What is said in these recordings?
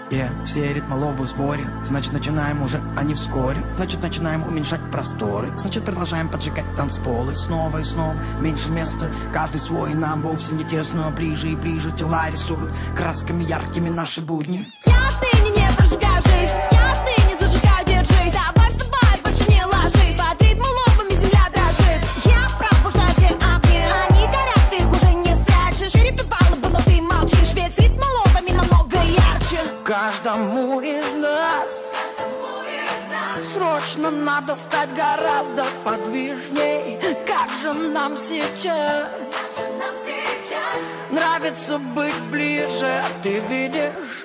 Все ритмы ловы в сборе. Значит, начинаем уже, а не вскоре. Значит, начинаем уменьшать просторы. Значит, продолжаем поджигать танцполы. Снова и снова, меньше места. Каждый свой, нам вовсе не тесно. Ближе и ближе тела рисуют красками яркими наши будни. Я отныне не прожигаю жизнь. Я отныне зажигаю, держись. Давай, вставай, больше не ложись. Под ритм ловами земля дрожит. Я пробуждаю все огни. Они горят, ты их уже не спрячешь. Перепевала бы, но ты молчишь. Ведь ритм ловами намного ярче. Каждому из нас срочно надо стать гораздо подвижней. Как же нам сейчас нравится быть ближе, ты видишь?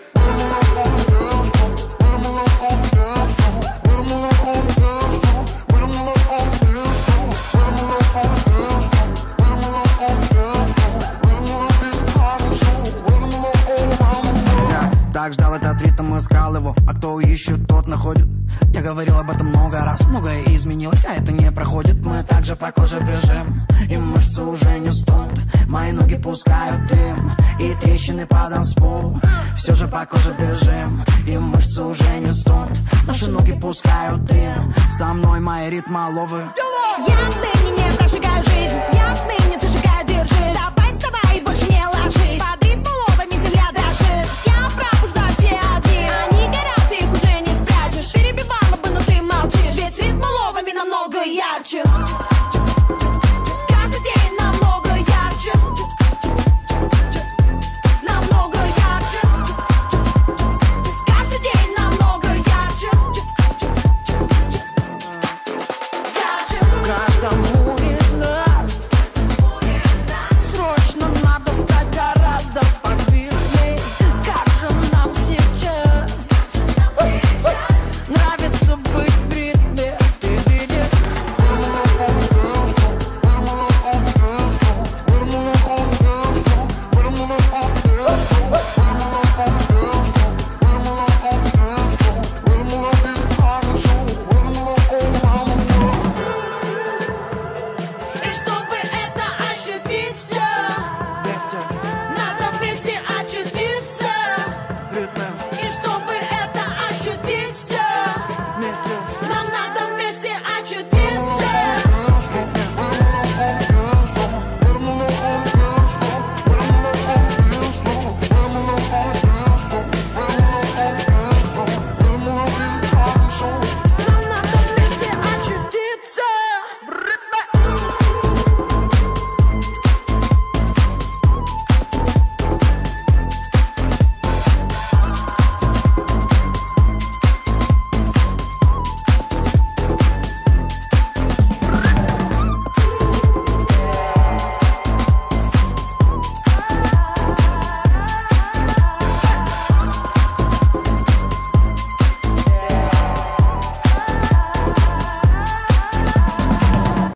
Так ждал этот ритм, искал его. А кто ищет, тот находит. Я говорил об этом много раз. Многое изменилось, а это не проходит. Мы также по коже бежим, и мышцы уже не стонут. Мои ноги пускают дым, и трещины по танцполу. Все же по коже бежим, и мышцы уже не стонут. Наши ноги пускают дым. Со мной мои ритмоловы. Я отныне не прожигаю жизнь.